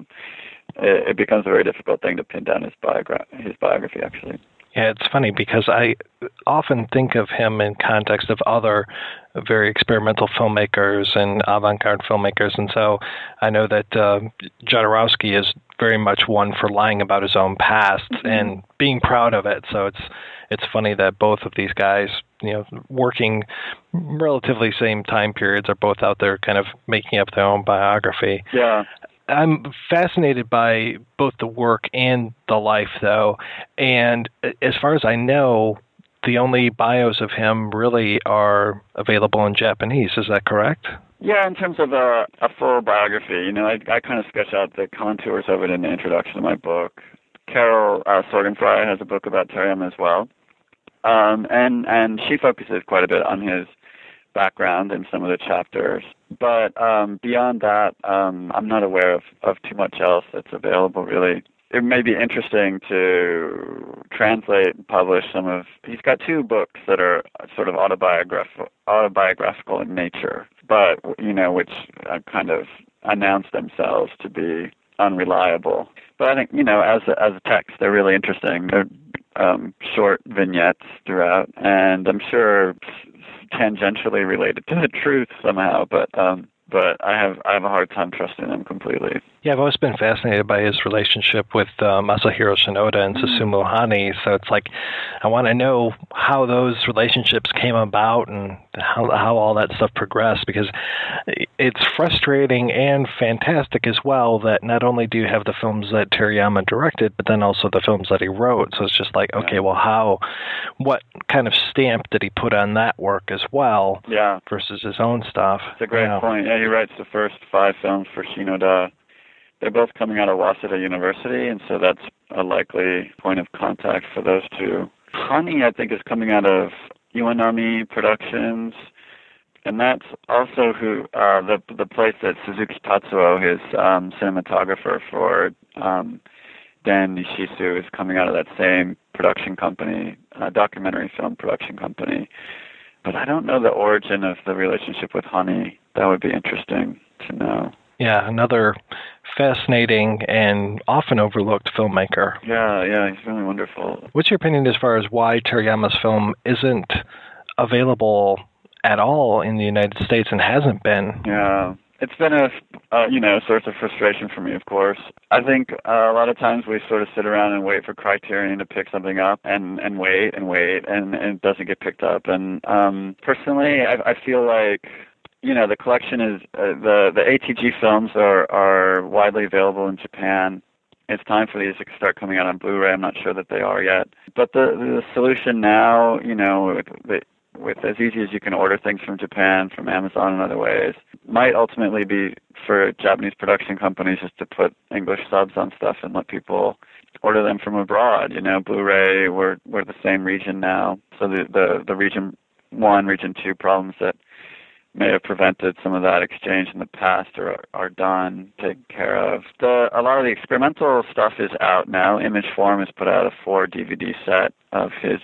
It becomes a very difficult thing to pin down his biography, actually. Yeah, it's funny because I often think of him in context of other very experimental filmmakers and avant-garde filmmakers, and so I know that Jodorowsky is very much one for lying about his own past and being proud of it. So it's funny that both of these guys, working relatively same time periods, are both out there kind of making up their own biography. Yeah. I'm fascinated by both the work and the life, though, and as far as I know, the only bios of him really are available in Japanese. Is that correct? Yeah, in terms of a full biography, I kind of sketch out the contours of it in the introduction to my book. Carol Sorgenfrey has a book about Terayama as well, and she focuses quite a bit on his background in some of the chapters. But beyond that, I'm not aware of too much else that's available, really. It may be interesting to translate and publish some of... He's got two books that are sort of autobiographical in nature, but, which kind of announce themselves to be unreliable. But I think, as a text, they're really interesting. They're short vignettes throughout, and I'm sure tangentially related to the truth somehow, but I have a hard time trusting them completely. Yeah, I've always been fascinated by his relationship with Masahiro Shinoda and Susumu Hani, so it's like I want to know how those relationships came about and how all that stuff progressed, because it's frustrating and fantastic as well that not only do you have the films that Terayama directed, but then also the films that he wrote. So it's just like, okay, well, what kind of stamp did he put on that work as well versus his own stuff? It's a great point. Yeah, he writes the first 5 films for Shinoda. They're both coming out of Waseda University, and so that's a likely point of contact for those two. Hani, I think, is coming out of Iwanami Productions, and that's also the place that Suzuki Tatsuo, his cinematographer for Den Nishisu, is coming out of that same production company, documentary film production company. But I don't know the origin of the relationship with Hani. That would be interesting to know. Yeah, another fascinating and often overlooked filmmaker. Yeah, he's really wonderful. What's your opinion as far as why Terayama's film isn't available at all in the United States and hasn't been? Yeah, it's been a source of frustration for me, of course. I think a lot of times we sort of sit around and wait for Criterion to pick something up and wait, and it doesn't get picked up. And personally, I feel like, the collection is, the ATG films are widely available in Japan. It's time for these to start coming out on Blu-ray. I'm not sure that they are yet. But the solution now, with as easy as you can order things from Japan, from Amazon and other ways, might ultimately be for Japanese production companies just to put English subs on stuff and let people order them from abroad. Blu-ray, we're the same region now. So the region 1, region 2 problems that may have prevented some of that exchange in the past are done, taken care of. A lot of the experimental stuff is out now. Image Form has put out a 4 DVD set of his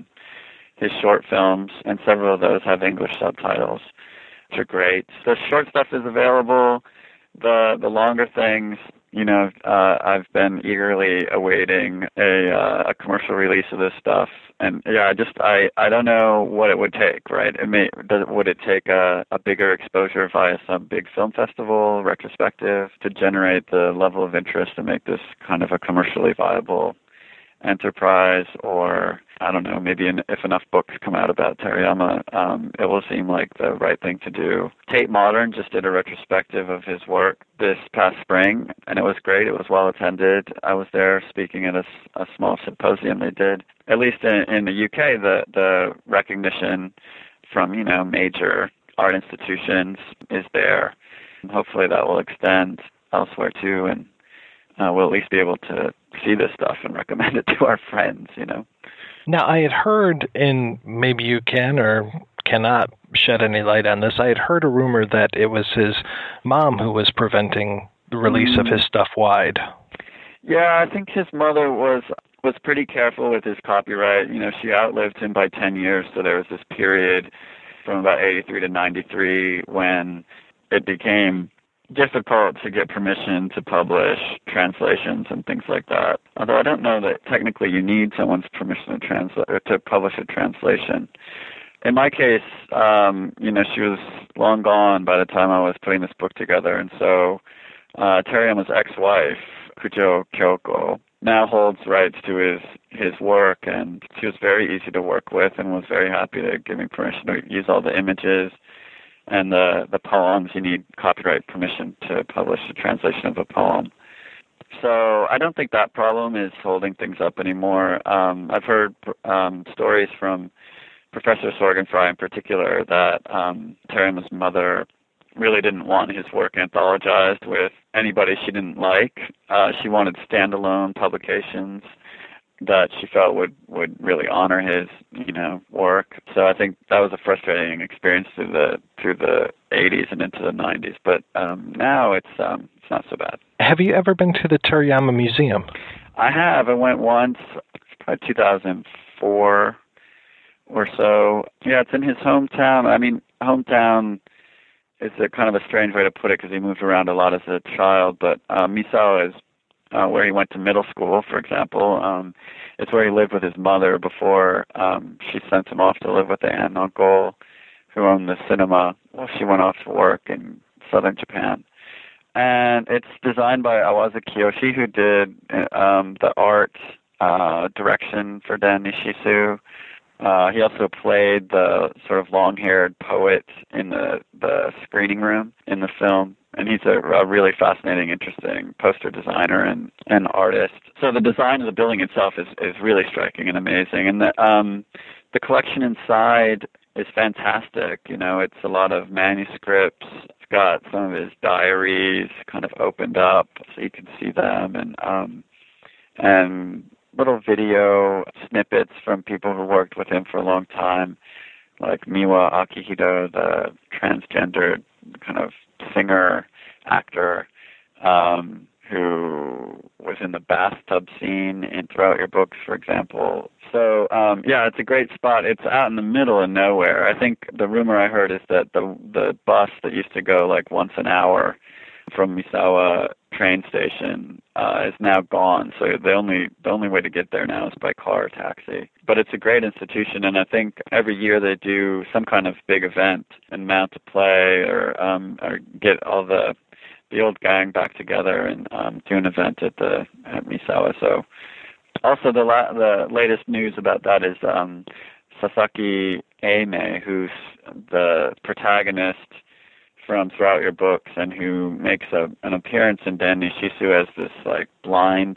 short films, and several of those have English subtitles, which are great. The short stuff is available. The longer things, I've been eagerly awaiting a commercial release of this stuff. And yeah, I don't know what it would take, right? Would it take a bigger exposure via some big film festival, retrospective, to generate the level of interest to make this kind of a commercially viable enterprise? Or, I don't know, maybe if enough books come out about Terayama, it will seem like the right thing to do. Tate Modern just did a retrospective of his work this past spring, and it was great. It was well attended. I was there speaking at a small symposium they did. At least in the UK, the recognition from, major art institutions is there. Hopefully that will extend elsewhere too, and we'll at least be able to see this stuff and recommend it to our friends, Now, I had heard, and maybe you can or cannot shed any light on this, I had heard a rumor that it was his mom who was preventing the release of his stuff wide. Yeah, I think his mother was pretty careful with his copyright. She outlived him by 10 years, so there was this period from about 83 to 93 when it became difficult to get permission to publish translations and things like that. Although I don't know that technically you need someone's permission to publish a translation. In my case, she was long gone by the time I was putting this book together, and so Terayama's ex-wife, Kujo Kyoko, now holds rights to his work, and she was very easy to work with and was very happy to give me permission to use all the images and the poems. You need copyright permission to publish a translation of a poem. So I don't think that problem is holding things up anymore. I've heard stories from Professor Sorgenfrey in particular that Terayama's mother really didn't want his work anthologized with anybody she didn't like. She wanted standalone publications that she felt would really honor his work. So I think that was a frustrating experience through the 80s and into the 90s. But now it's not so bad. Have you ever been to the Terayama Museum? I have. I went once, probably 2004 or so. Yeah, it's in his hometown. I mean, hometown is a kind of a strange way to put it because he moved around a lot as a child. But Misao is where he went to middle school, for example. It's where he lived with his mother before she sent him off to live with the aunt and uncle who owned the cinema while she went off to work in southern Japan. And it's designed by Awaza Kiyoshi, who did the art direction for Den Nishisu. He also played the sort of long-haired poet in the screening room in the film. And he's a really fascinating, interesting poster designer and artist. So the design of the building itself is really striking and amazing. And the collection inside is fantastic. It's a lot of manuscripts. It's got some of his diaries kind of opened up so you can see them, and little video snippets from people who worked with him for a long time, like Miwa Akihito, the transgendered kind of singer, actor, who was in the bathtub scene in Throughout Your Books, for example. So, it's a great spot. It's out in the middle of nowhere. I think the rumor I heard is that the bus that used to go like once an hour from Misawa train station is now gone. So the only way to get there now is by car or taxi. But it's a great institution, and I think every year they do some kind of big event and mount a play or get all the old gang back together and do an event at Misawa. So also the latest news about that is Sasaki Aimee, who's the protagonist from throughout your books and who makes an appearance in Den Nishisu as this like blind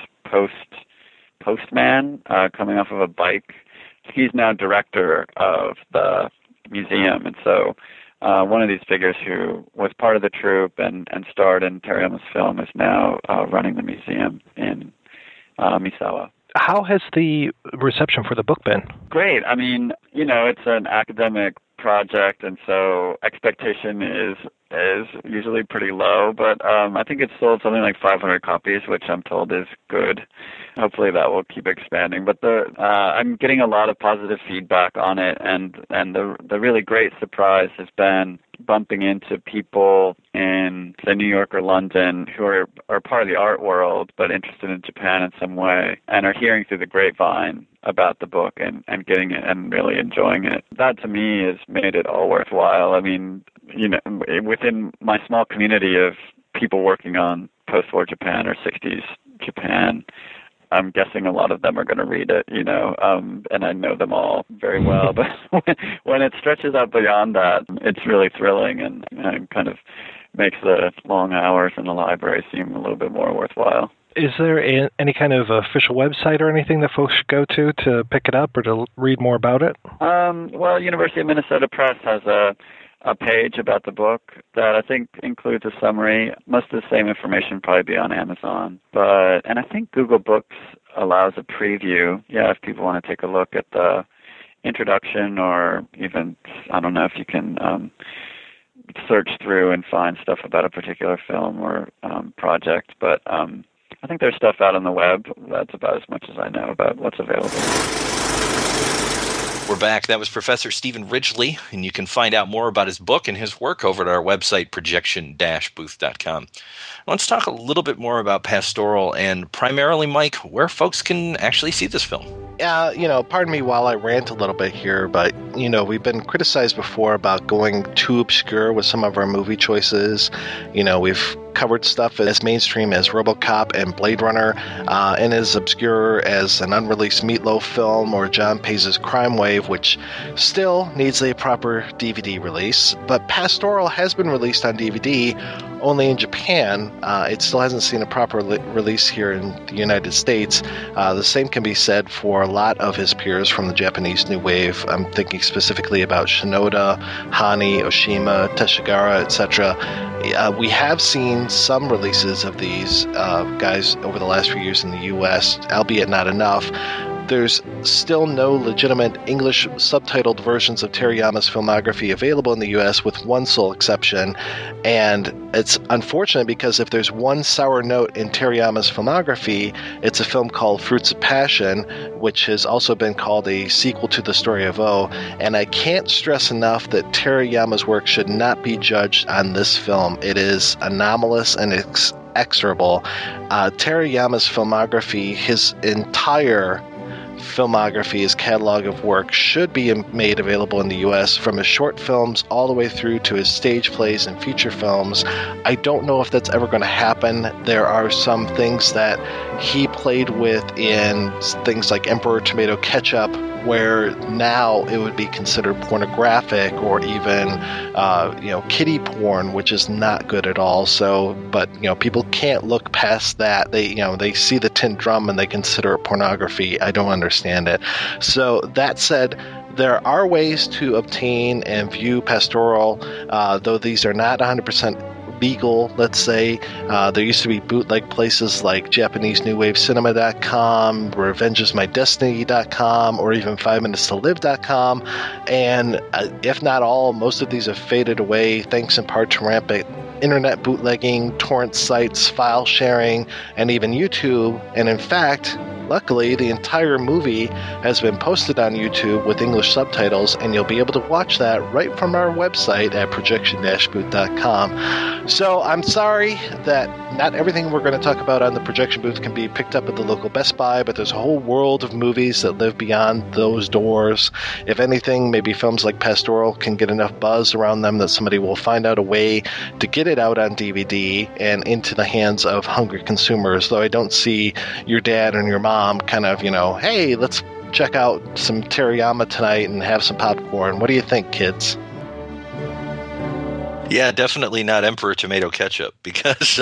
postman coming off of a bike. He's now director of the museum, and so one of these figures who was part of the troupe and starred in Terayama's film is now running the museum in Misawa. How has the reception for the book been? Great. I mean, it's an academic project, and so expectation is usually pretty low, but I think it's sold something like 500 copies, which I'm told is good. Hopefully that will keep expanding. But I'm getting a lot of positive feedback on it, and the really great surprise has been bumping into people in, say, New York or London who are part of the art world but interested in Japan in some way and are hearing through the grapevine about the book and getting it and really enjoying it. That to me has made it all worthwhile. I mean, within my small community of people working on post-war Japan or 60s Japan, I'm guessing a lot of them are going to read it, and I know them all very well. But when it stretches out beyond that, it's really thrilling and kind of makes the long hours in the library seem a little bit more worthwhile. Is there any kind of official website or anything that folks should go to pick it up or to read more about it? Well, University of Minnesota Press has a page about the book that I think includes a summary. Most of the same information probably be on Amazon. And I think Google Books allows a preview. Yeah, if people want to take a look at the introduction, or even, I don't know if you can search through and find stuff about a particular film or project. But I think there's stuff out on the web. That's about as much as I know about what's available. We're back. That was Professor Stephen Ridgely, and you can find out more about his book and his work over at our website, projection-booth.com. Let's talk a little bit more about Pastoral and primarily, Mike, where folks can actually see this film. Pardon me while I rant a little bit here, but, we've been criticized before about going too obscure with some of our movie choices. We've covered stuff as mainstream as RoboCop and Blade Runner, and as obscure as an unreleased Meatloaf film or John Pace's Crime Wave, which still needs a proper DVD release. But Pastoral has been released on DVD only in Japan. It still hasn't seen a proper release here in the United States. The same can be said for a lot of his peers from the Japanese New Wave. I'm thinking specifically about Shinoda, Hani, Oshima, Teshigara, etc. We have seen some releases of these guys over the last few years in the U.S., albeit not enough. There's still no legitimate English subtitled versions of Terayama's filmography available in the U.S., with one sole exception. And it's unfortunate because if there's one sour note in Terayama's filmography, it's a film called Fruits of Passion, which has also been called a sequel to The Story of O. And I can't stress enough that Terayama's work should not be judged on this film. It is anomalous and execrable. Terayama's filmography, his entire filmography, his catalog of work, should be made available in the U.S., from his short films all the way through to his stage plays and feature films. I don't know if that's ever going to happen. There are some things that he played with in things like Emperor Tomato Ketchup, where now it would be considered pornographic, or even kiddie porn, which is not good at all. So, but people can't look past that. They see the tin drum and they consider it pornography. I don't understand it. So that said, there are ways to obtain and view Pastoral, though these are not 100% legal, let's say. There used to be bootleg places like JapaneseNewWaveCinema.com, RevengeIsMyDestiny.com, or even 5MinutesToLive.com. And if not all, most of these have faded away, thanks in part to rampant internet bootlegging, torrent sites, file sharing, and even YouTube. And in fact, Luckily, the entire movie has been posted on YouTube with English subtitles, and you'll be able to watch that right from our website at projection-booth.com. So I'm sorry that not everything we're going to talk about on the Projection Booth can be picked up at the local Best Buy, but there's a whole world of movies that live beyond those doors. If anything, maybe films like Pastoral can get enough buzz around them that somebody will find out a way to get it out on DVD and into the hands of hungry consumers, though I don't see your dad and your mom kind of, hey, let's check out some Teriyama tonight and have some popcorn. What do you think, kids? Yeah, definitely not Emperor Tomato Ketchup, because,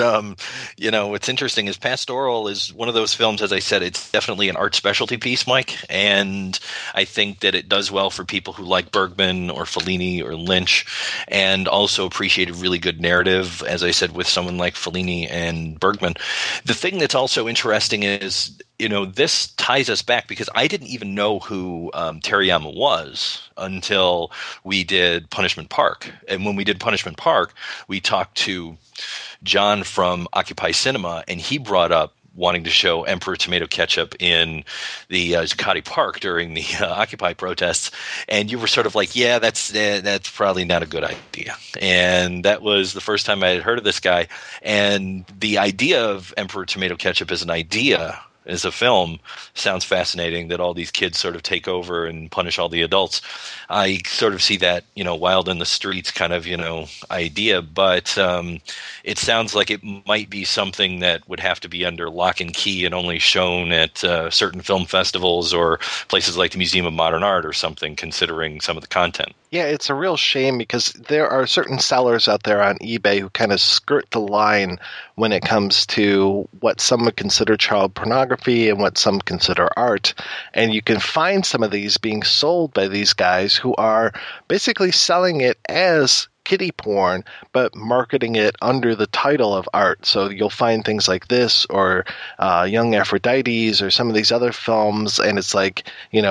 what's interesting is Pastoral is one of those films, as I said, it's definitely an art specialty piece, Mike, and I think that it does well for people who like Bergman or Fellini or Lynch, and also appreciate a really good narrative, as I said, with someone like Fellini and Bergman. The thing that's also interesting is, this ties us back, because I didn't even know who Teriyama was until we did Punishment Park. And when we did Punishment Park, we talked to John from Occupy Cinema, and he brought up wanting to show Emperor Tomato Ketchup in the Zuccotti Park during the Occupy protests. And you were sort of like, yeah, that's probably not a good idea. And that was the first time I had heard of this guy. And the idea of Emperor Tomato Ketchup as an idea, as a film, sounds fascinating, that all these kids sort of take over and punish all the adults. I sort of see that, Wild in the Streets kind of, idea, but it sounds like it might be something that would have to be under lock and key and only shown at certain film festivals or places like the Museum of Modern Art or something, considering some of the content. Yeah, it's a real shame, because there are certain sellers out there on eBay who kind of skirt the line when it comes to what some would consider child pornography and what some consider art. And you can find some of these being sold by these guys who are basically selling it as kiddie porn, but marketing it under the title of art. So you'll find things like this, or Young Aphrodites, or some of these other films, and it's like,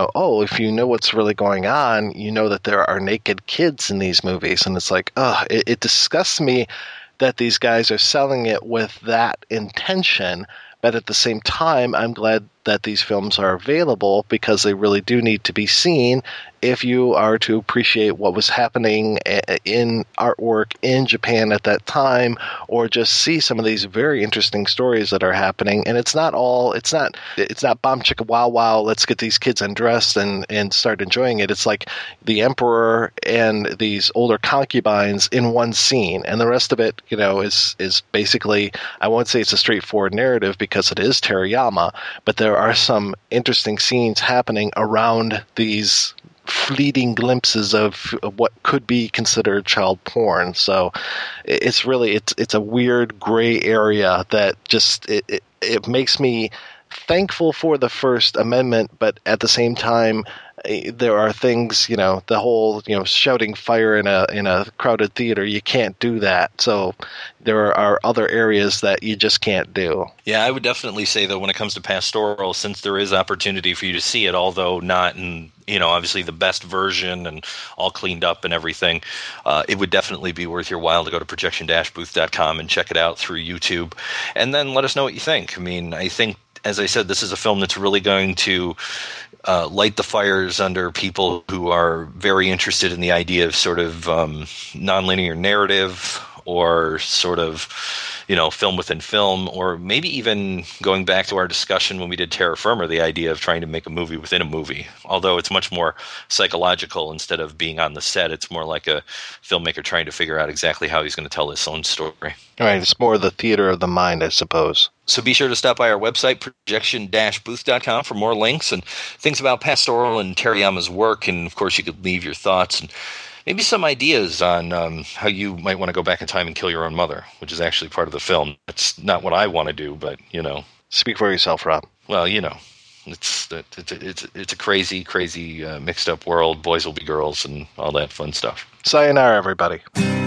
if you know what's really going on, you know that there are naked kids in these movies. And it's like, it disgusts me that these guys are selling it with that intention. But at the same time, I'm glad that these films are available, because they really do need to be seen if you are to appreciate what was happening in artwork in Japan at that time, or just see some of these very interesting stories that are happening. And it's not bomb chicka wow wow, let's get these kids undressed and start enjoying it. It's like the emperor and these older concubines in one scene, and the rest of it, is basically, I won't say it's a straightforward narrative, because it is Teriyama, but there are some interesting scenes happening around these fleeting glimpses of what could be considered child porn. So it's really, it's a weird gray area that just, it makes me thankful for the First Amendment, but at the same time, there are things, the whole, shouting fire in a crowded theater, you can't do that. So there are other areas that you just can't do. Yeah, I would definitely say, though, when it comes to Pastoral, since there is opportunity for you to see it, although not in, obviously the best version and all cleaned up and everything, it would definitely be worth your while to go to projection-booth.com and check it out through YouTube. And then let us know what you think. I mean, I think, as I said, this is a film that's really going to light the fires under people who are very interested in the idea of sort of nonlinear narrative, or sort of, film within film, or maybe even going back to our discussion when we did Terra Firma, the idea of trying to make a movie within a movie. Although it's much more psychological instead of being on the set. It's more like a filmmaker trying to figure out exactly how he's going to tell his own story. All right, it's more the theater of the mind, I suppose. So be sure to stop by our website, projection-booth.com, for more links and things about Pastoral and Teriyama's work. And, of course, you could leave your thoughts and maybe some ideas on how you might want to go back in time and kill your own mother, which is actually part of the film. It's not what I want to do, but, Speak for yourself, Rob. Well, it's a crazy, crazy mixed-up world. Boys will be girls and all that fun stuff. Sayonara, everybody.